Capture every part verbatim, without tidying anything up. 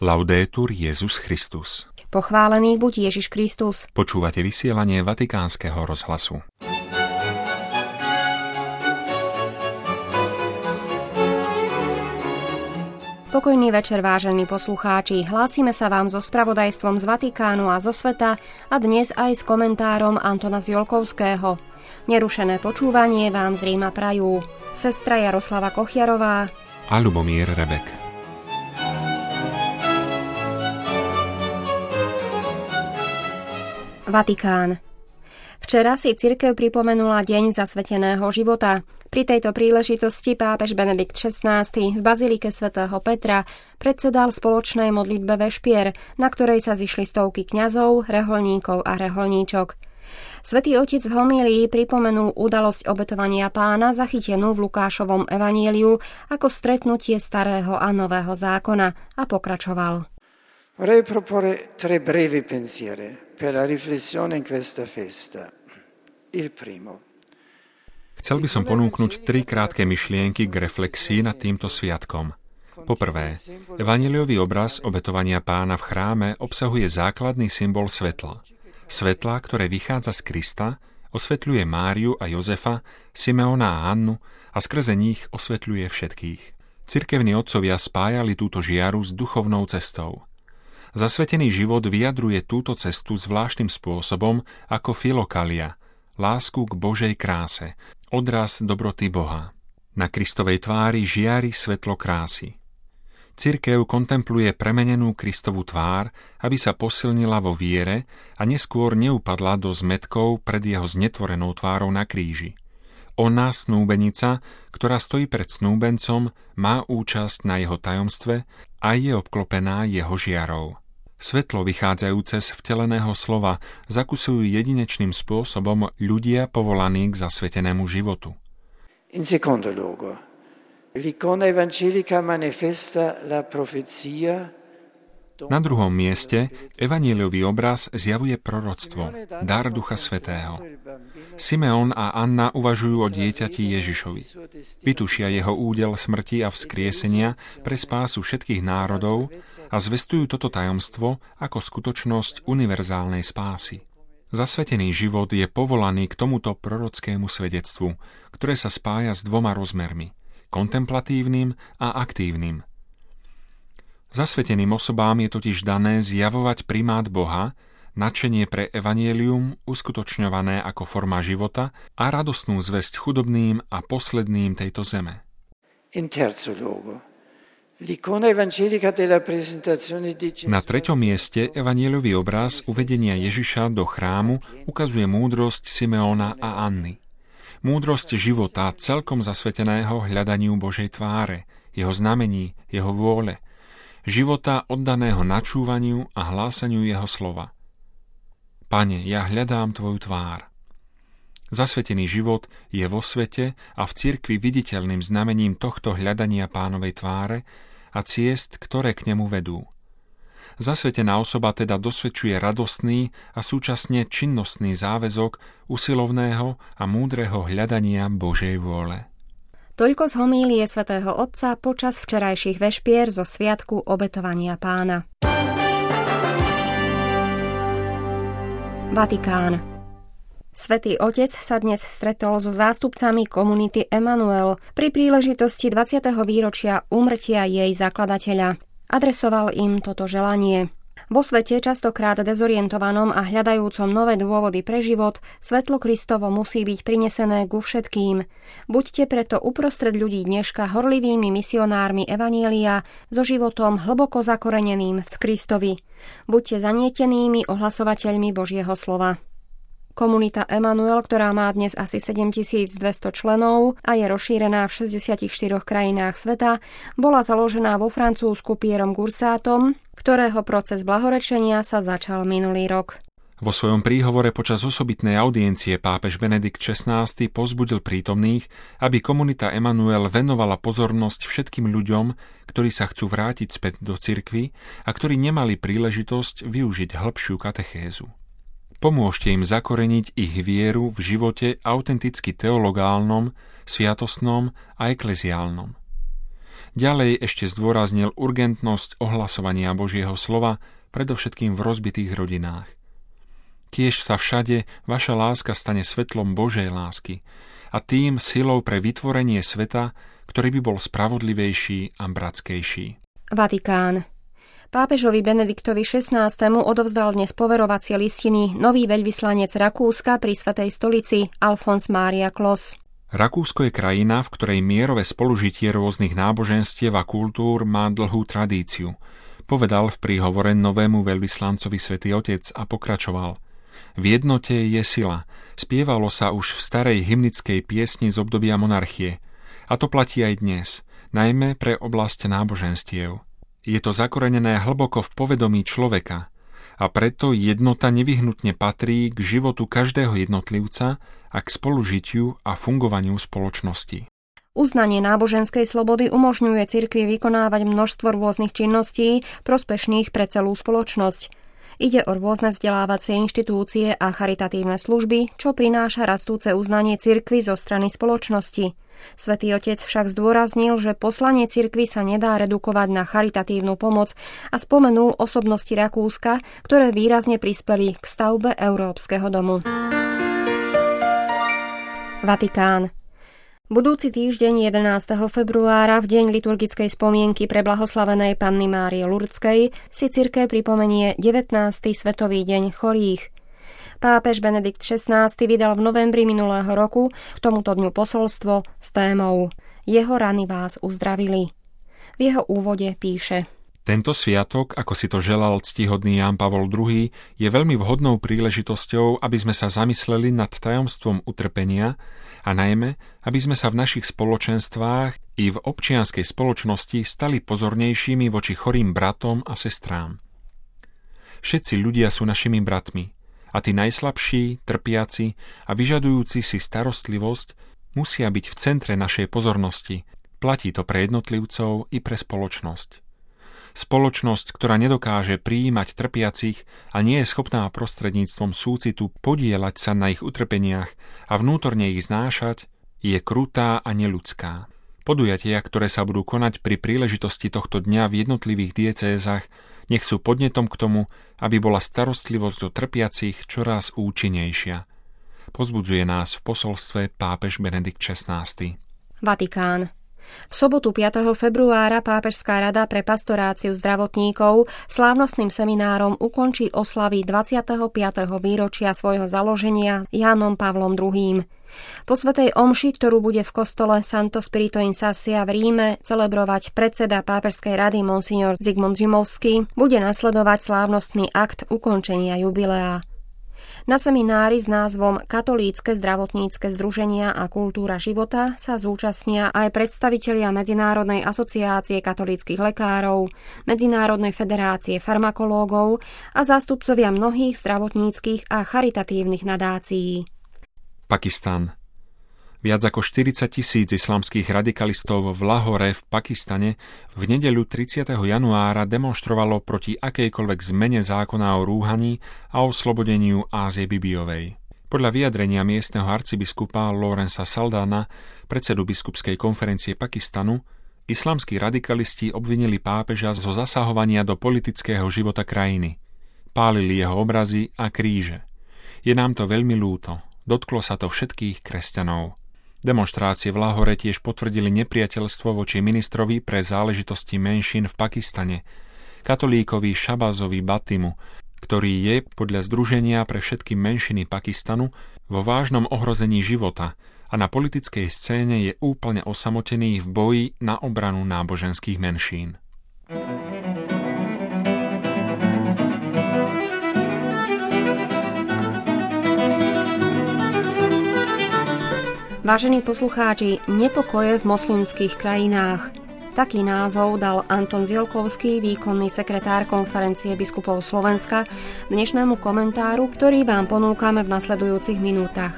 Laudetur Jesus Christus. Pochválený buď Ježiš Kristus. Počúvate vysielanie Vatikánskeho rozhlasu. Pokojný večer, vážení poslucháči. Hlásime sa vám so spravodajstvom z Vatikánu a zo sveta a dnes aj s komentárom Antona Ziolkovského. Nerušené počúvanie vám z Ríma prajú sestra Jaroslava Kochiarová a Ľubomír Rebek. Vatikán. Včera si cirkev pripomenula deň zasveteného života. Pri tejto príležitosti pápež Benedikt šestnásty v bazilike svätého Petra predsedal spoločnej modlitbe vešpier, na ktorej sa zišli stovky kňazov, rehoľníkov a rehoľníčok. Svätý Otec v homílii pripomenul udalosť obetovania Pána zachytenú v Lukášovom evaníliu ako stretnutie starého a nového zákona a pokračoval. Vorrei proporre tre brevi pensieri per la riflessione in questa festa. Il primo. Chcel by som ponúknuť tri krátke myšlienky k reflexii nad týmto sviatkom. Poprvé, evanjeliový obraz obetovania Pána v chráme obsahuje základný symbol svetla. Svetla, ktoré vychádza z Krista, osvetľuje Máriu a Jozefa, Simeona a Annu a skrze nich osvetľuje všetkých. Cirkevní otcovia spájali túto žiaru s duchovnou cestou. Zasvetený život vyjadruje túto cestu zvláštnym spôsobom ako filokalia, lásku k Božej kráse, odraz dobroty Boha. Na Kristovej tvári žiari svetlo krásy. Cirkev kontempluje premenenú Kristovu tvár, aby sa posilnila vo viere a neskôr neupadla do zmätkov pred jeho znetvorenou tvárou na kríži. Ona, snúbenica, ktorá stojí pred snúbencom, má účasť na jeho tajomstve a je obklopená jeho žiarou. Svetlo vychádzajúce z vteleného slova zakusujú jedinečným spôsobom ľudia povolaní k zasvetenému životu. In secondo luogo, l'icona evangelica manifesta la profezia. Na druhom mieste evanjeliový obraz zjavuje proroctvo, dar Ducha Svätého. Simeon a Anna uvažujú o dieťati Ježišovi. Vytušia jeho údel smrti a vzkriesenia pre spásu všetkých národov a zvestujú toto tajomstvo ako skutočnosť univerzálnej spásy. Zasvetený život je povolaný k tomuto prorockému svedectvu, ktoré sa spája s dvoma rozmermi, kontemplatívnym a aktívnym. Zasveteným osobám je totiž dané zjavovať primát Boha, nadšenie pre evanjelium uskutočňované ako forma života a radostnú zvesť chudobným a posledným tejto zeme. In terzo luogo, l'icona evangelica della presentazione di Gesù. Na treťom mieste evanjeliový obraz uvedenia Ježiša do chrámu ukazuje múdrosť Simeona a Anny. Múdrosť života celkom zasveteného hľadaniu Božej tváre, jeho znamení, jeho vôle, života oddaného načúvaniu a hlásaniu jeho slova. Pane, ja hľadám tvoju tvár. Zasvetený život je vo svete a v cirkvi viditeľným znamením tohto hľadania Pánovej tváre a ciest, ktoré k nemu vedú. Zasvetená osoba teda dosvedčuje radostný a súčasne činnostný záväzok usilovného a múdreho hľadania Božej vôle. Toľko z homílie svätého Otca počas včerajších vešpier zo sviatku obetovania Pána. Vatikán. Svätý Otec sa dnes stretol so zástupcami komunity Emanuel pri príležitosti dvadsiateho výročia úmrtia jej zakladateľa. Adresoval im toto želanie. Vo svete, častokrát dezorientovanom a hľadajúcom nové dôvody pre život, svetlo Kristovo musí byť prinesené ku všetkým. Buďte preto uprostred ľudí dneška horlivými misionármi evanjelia so životom hlboko zakoreneným v Kristovi. Buďte zanietenými ohlasovateľmi Božieho slova. Komunita Emanuel, ktorá má dnes asi sedemtisícdvesto členov a je rozšírená v šesťdesiatich štyroch krajinách sveta, bola založená vo Francúzsku Pierom Gursátom, ktorého proces blahorečenia sa začal minulý rok. Vo svojom príhovore počas osobitnej audiencie pápež Benedikt šestnásty povzbudil prítomných, aby komunita Emanuel venovala pozornosť všetkým ľuďom, ktorí sa chcú vrátiť späť do cirkvi a ktorí nemali príležitosť využiť hĺbšiu katechézu. Pomôžte im zakoreniť ich vieru v živote autenticky teologálnom, sviatostnom a ekleziálnom. Ďalej ešte zdôraznil urgentnosť ohlasovania Božieho slova, predovšetkým v rozbitých rodinách. Tiež sa všade vaša láska stane svetlom Božej lásky a tým silou pre vytvorenie sveta, ktorý by bol spravodlivejší a bratskejší. Vatikán. Pápežovi Benediktovi šestnástemu odovzdal dnes poverovacie listiny nový veľvyslanec Rakúska pri Svätej stolici Alfons Mária Klos. Rakúsko je krajina, v ktorej mierové spolužitie rôznych náboženstiev a kultúr má dlhú tradíciu, povedal v príhovore novému veľvyslancovi Svätý Otec a pokračoval. V jednote je sila. Spievalo sa už v starej hymnickej piesni z obdobia monarchie. A to platí aj dnes, najmä pre oblasť náboženstiev. Je to zakorenené hlboko v povedomí človeka a preto jednota nevyhnutne patrí k životu každého jednotlivca a k spolužitiu a fungovaniu spoločnosti. Uznanie náboženskej slobody umožňuje cirkvi vykonávať množstvo rôznych činností prospešných pre celú spoločnosť. Ide o rôzne vzdelávacie inštitúcie a charitatívne služby, čo prináša rastúce uznanie cirkvi zo strany spoločnosti. Svätý Otec však zdôraznil, že poslanie cirkvi sa nedá redukovať na charitatívnu pomoc a spomenul osobnosti Rakúska, ktoré výrazne prispeli k stavbe Európskeho domu. Vatikán. Budúci týždeň jedenásteho februára, v deň liturgickej spomienky pre blahoslavenej Panny Márie Lurdskej, si cirkev pripomenie devätnásty Svetový deň chorých. Pápež Benedikt šestnásty vydal v novembri minulého roku k tomuto dňu posolstvo s témou Jeho rany vás uzdravili. V jeho úvode píše: Tento sviatok, ako si to želal ctihodný Ján Pavol druhý, je veľmi vhodnou príležitosťou, aby sme sa zamysleli nad tajomstvom utrpenia a najmä, aby sme sa v našich spoločenstvách i v občianskej spoločnosti stali pozornejšími voči chorým bratom a sestrám. Všetci ľudia sú našimi bratmi a tí najslabší, trpiaci a vyžadujúci si starostlivosť musia byť v centre našej pozornosti. Platí to pre jednotlivcov i pre spoločnosť. Spoločnosť, ktorá nedokáže prijímať trpiacich a nie je schopná prostredníctvom súcitu podieľať sa na ich utrpeniach a vnútorne ich znášať, je krutá a neľudská. Podujatia, ktoré sa budú konať pri príležitosti tohto dňa v jednotlivých diecézach, nech sú podnetom k tomu, aby bola starostlivosť o trpiacich čoraz účinnejšia. Pozbudzuje nás v posolstve pápež Benedikt šestnásty. Vatikán. V sobotu piateho februára Pápežská rada pre pastoráciu zdravotníkov slávnostným seminárom ukončí oslavy dvadsiateho piateho výročia svojho založenia Jánom Pavlom druhým. Po svätej omši, ktorú bude v kostole Santo Spirito in Sassia v Ríme celebrovať predseda Pápežskej rady monsignor Zygmunt Zimovský, bude nasledovať slávnostný akt ukončenia jubilea. Na seminári s názvom Katolícke zdravotnícke združenia a kultúra života sa zúčastnia aj predstavitelia Medzinárodnej asociácie katolíckych lekárov, Medzinárodnej federácie farmakológov a zástupcovia mnohých zdravotníckych a charitatívnych nadácií. Pakistan. Viac ako štyridsať tisíc islamských radikalistov v Lahore v Pakistane v nedeľu tridsiateho januára demonštrovalo proti akejkoľvek zmene zákona o rúhaní a oslobodeniu Ázie Bibiovej. Podľa vyjadrenia miestneho arcibiskupa Lawrencea Saldana, predsedu biskupskej konferencie Pakistanu, islamskí radikalisti obvinili pápeža zo zasahovania do politického života krajiny. Pálili jeho obrazy a kríže. Je nám to veľmi ľúto. Dotklo sa to všetkých kresťanov. Demonštrácie v Lahore tiež potvrdili nepriateľstvo voči ministrovi pre záležitosti menšín v Pakistane, katolíkovi Šabazovi Batimu, ktorý je podľa Združenia pre všetky menšiny Pakistanu vo vážnom ohrození života a na politickej scéne je úplne osamotený v boji na obranu náboženských menšín. Vážení poslucháči, nepokoje v moslimských krajinách. Taký názov dal Anton Ziolkovský, výkonný sekretár Konferencie biskupov Slovenska, dnešnému komentáru, ktorý vám ponúkame v nasledujúcich minútach.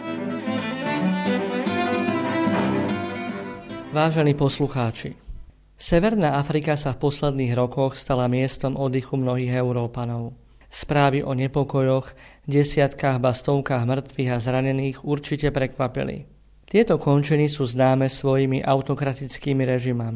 Vážení poslucháči, Severná Afrika sa v posledných rokoch stala miestom oddychu mnohých Európanov. Správy o nepokojoch, desiatkách ba stovkách mŕtvych a zranených určite prekvapili. Tieto končiny sú známe svojimi autokratickými režimami.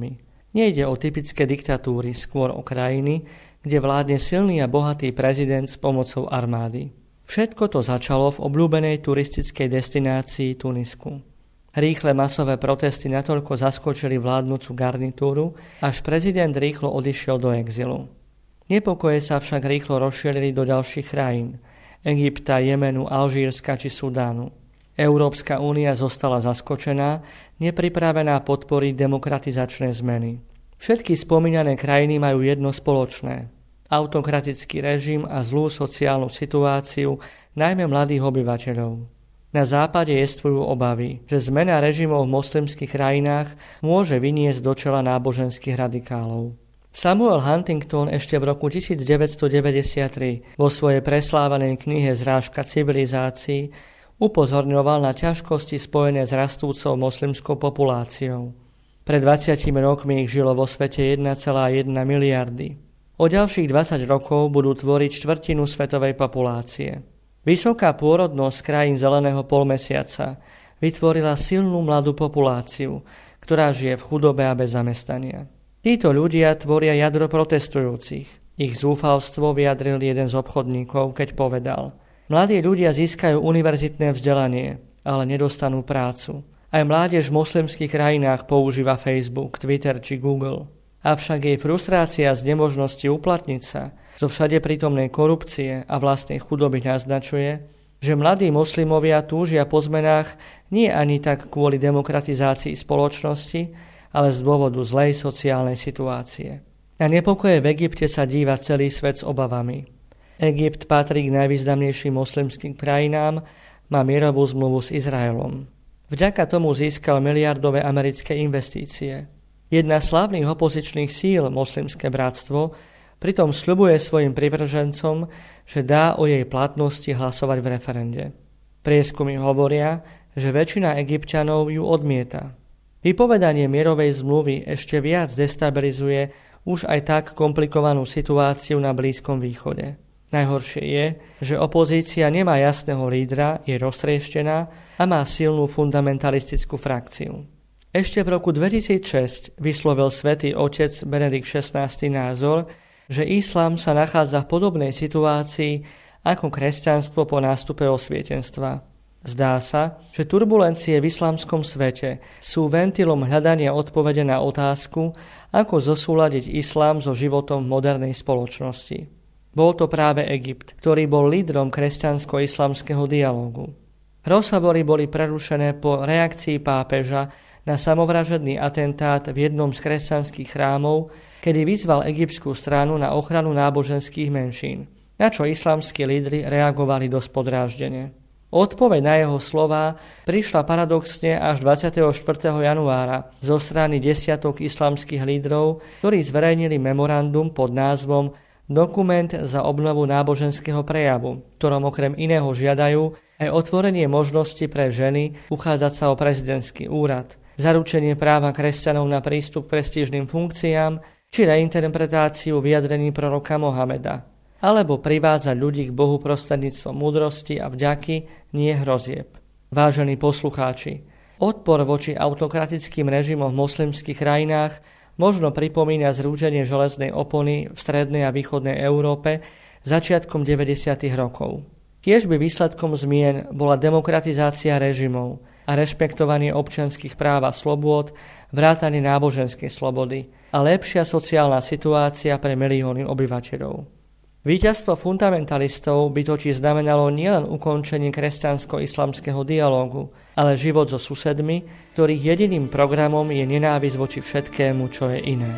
Nejde o typické diktatúry, skôr o krajiny, kde vládne silný a bohatý prezident s pomocou armády. Všetko to začalo v obľúbenej turistickej destinácii Tunisku. Rýchle masové protesty natoľko zaskočili vládnucu garnitúru, až prezident rýchlo odišiel do exilu. Nepokoje sa však rýchlo rozšírili do ďalších krajín – Egypta, Jemenu, Alžírska či Sudánu. Európska únia zostala zaskočená, nepripravená podporiť demokratizačné zmeny. Všetky spomínané krajiny majú jedno spoločné – autokratický režim a zlú sociálnu situáciu, najmä mladých obyvateľov. Na západe jestvujú obavy, že zmena režimov v moslimských krajinách môže vyniesť do čela náboženských radikálov. Samuel Huntington ešte v roku devätnásťstodeväťdesiattri vo svojej preslávanej knihe Zrážka civilizácií upozorňoval na ťažkosti spojené s rastúcou moslimskou populáciou. Pred dvadsiatimi rokmi ich žilo vo svete jeden celá jedna miliardy. O ďalších dvadsať rokov budú tvoriť štvrtinu svetovej populácie. Vysoká pôrodnosť krajín zeleného polmesiaca vytvorila silnú mladú populáciu, ktorá žije v chudobe a bez zamestnania. Títo ľudia tvoria jadro protestujúcich. Ich zúfalstvo vyjadril jeden z obchodníkov, keď povedal: mladí ľudia získajú univerzitné vzdelanie, ale nedostanú prácu. Aj mládež v moslimských krajinách používa Facebook, Twitter či Google. Avšak jej frustrácia z nemožnosti uplatniť sa, zo všade prítomnej korupcie a vlastnej chudoby naznačuje, že mladí moslimovia túžia po zmenách nie ani tak kvôli demokratizácii spoločnosti, ale z dôvodu zlej sociálnej situácie. Na nepokoje v Egypte sa díva celý svet s obavami. Egypt patrí k najvýznamnejším moslimským krajinám, má mierovú zmluvu s Izraelom. Vďaka tomu získal miliardové americké investície. Jedna z hlavných opozičných síl, Moslimské bratstvo, pritom sľubuje svojim privržencom, že dá o jej platnosti hlasovať v referende. Prieskumy hovoria, že väčšina Egypťanov ju odmieta. Vypovedanie mierovej zmluvy ešte viac destabilizuje už aj tak komplikovanú situáciu na Blízkom východe. Najhoršie je, že opozícia nemá jasného lídra, je roztrieštená a má silnú fundamentalistickú frakciu. Ešte v roku dvetisícšesť vyslovil svätý otec Benedikt šestnásty názor, že islám sa nachádza v podobnej situácii ako kresťanstvo po nástupe osvietenstva. Zdá sa, že turbulencie v islamskom svete sú ventilom hľadania odpovede na otázku, ako zosúladiť islám so životom v modernej spoločnosti. Bol to práve Egypt, ktorý bol lídrom kresťansko-islamského dialógu. Rozhovory boli prerušené po reakcii pápeža na samovražedný atentát v jednom z kresťanských chrámov, kedy vyzval egyptskú stranu na ochranu náboženských menšín, na čo islamskí lídri reagovali dosť podráždene. Odpoveď na jeho slová prišla paradoxne až dvadsiateho štvrtého januára zo strany desiatok islamských lídrov, ktorí zverejnili memorandum pod názvom Dokument za obnovu náboženského prejavu, ktorom okrem iného žiadajú aj otvorenie možnosti pre ženy uchádzať sa o prezidentský úrad, zaručenie práva kresťanov na prístup k prestížnym funkciám či reinterpretáciu vyjadrení proroka Mohameda, alebo privádzať ľudí k Bohu prostredníctvom múdrosti a vďaky, nie hrozieb. Vážení poslucháči, odpor voči autokratickým režimom v moslimských krajinách možno pripomína zrútenie železnej opony v strednej a východnej Európe začiatkom deväťdesiatych rokov. Tiež by výsledkom zmien bola demokratizácia režimov a rešpektovanie občianskych práv a slobôd, vrátanie náboženskej slobody a lepšia sociálna situácia pre milióny obyvateľov. Víťazstvo fundamentalistov by totiž znamenalo nielen ukončenie kresťansko-islamského dialógu, ale život so susedmi, ktorých jediným programom je nenávisť voči všetkému, čo je iné.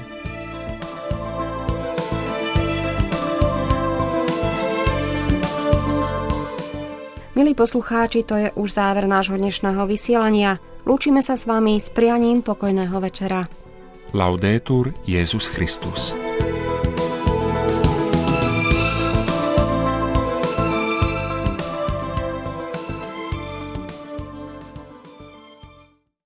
Milí poslucháči, to je už záver nášho dnešného vysielania. Lúčime sa s vami s prianím pokojného večera. Laudetur Jesus Christus.